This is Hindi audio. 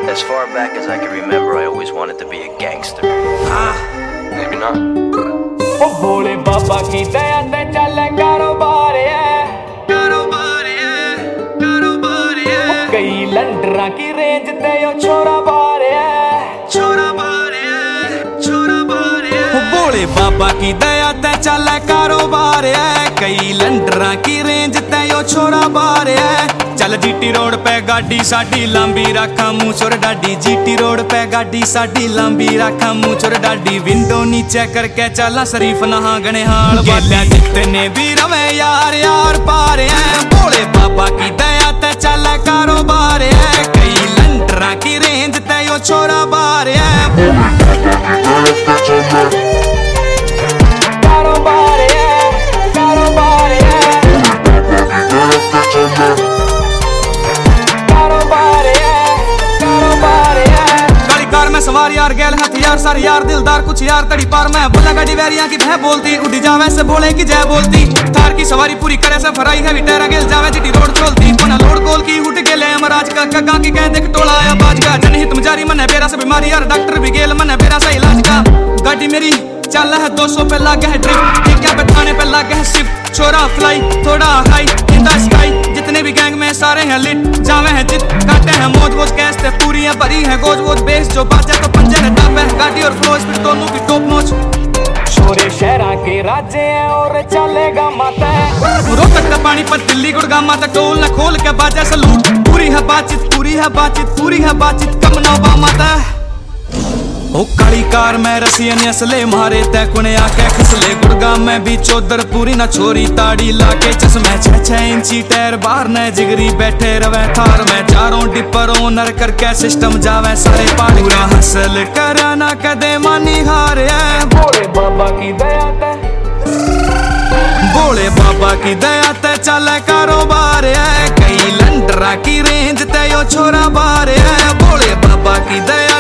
As far back as I can remember, I always wanted to be a gangster. Maybe not. ओ भोले बाबा की दया ते चले कारोबार है, कारोबार है, कारोबार है। कई लंडरा की रेंज ते यो छोरा बार है, छोरा बार है, छोरा बार है। भोले बाबा की दया ते चले कारोबार है, कई लंडरा की रेंज ते यो छोरा बार है। चल जीटी रोड पे गाड़ी साडी लांबी रखा मुंह चोर डाडी, जीटी रोड पे गाड़ी साडी लांबी रखा मुंह चोर डाडी। विंडो नीचे करके चला शरीफ नहा गणे हाल वाले जितने भी रवे यार यार पार है। भोले बाबा की दया ते चले कारोबार है, कई लंडरा की रेंज ते यो छोरा बार है। कारोबार है, कारोबार है, कारोबार है, कारोबार है। गाड़ी कार में सवार यार गैल हथियार सारे यार दिलदार कुछ यार तड़ी पार में बोला गाड़ी वैरिया की भय बोलती उड़ी जावे से भोले की जय बोलती। थार की सवारी पूरी करे से फराई है विटेरा गेल जावे जीटी रोड चलती कोना लोड गोल की उठ गेले अमराज का कगा की कह देख टोला आया बाज का। जनहित में जारी मन है बेरा से बीमारी यार डॉक्टर भी गेल मन है बेरा से इलाज का। गाड़ी मेरी चल है 200 पे लागे है ड्रिफ्ट, ठीक पे थाने पे लागे है शिफ्ट। छोरा फ्लाई थोड़ा हाई इन द स्काई, जितने भी गैंग में सारे हैं लिट जावे हैं जित काटे हैं मौज वोज कैश ते पूरी है भरी है गोज वोज बेस जो बाजे तो पंजे ने दाबे गाड़ी और फ्लो स्पीड दोनों की टॉप नॉच। छोरे शहरा के राज्य है और चलेगा माता रोहतक का पानी पर दिल्ली गुड़गांव माता टोल न खोल के बाजा सलूट। पूरी है बातचीत पूरी है बातचीत पूरी है बातचीत कम ना बा माता। ओ काली कार में रसियन असले मारे तय कुने आके खिसले। गुड़गांव में भी चौधर पूरी न छोरी ताड़ी लाके चश्मे 6-6 इंची टायर बाहर न जिगरी बैठे रवे थार में। चारों डिपर ओनर करके सिस्टम जावे सारे पार पूरा हासिल करा ना कदे मानी हार है। भोले बाबा की दया ते, भोले बाबा की दया ते चले कारोबार है, कई लंडरा की रेंज ते यो छोरा बार है। भोले बाबा की दया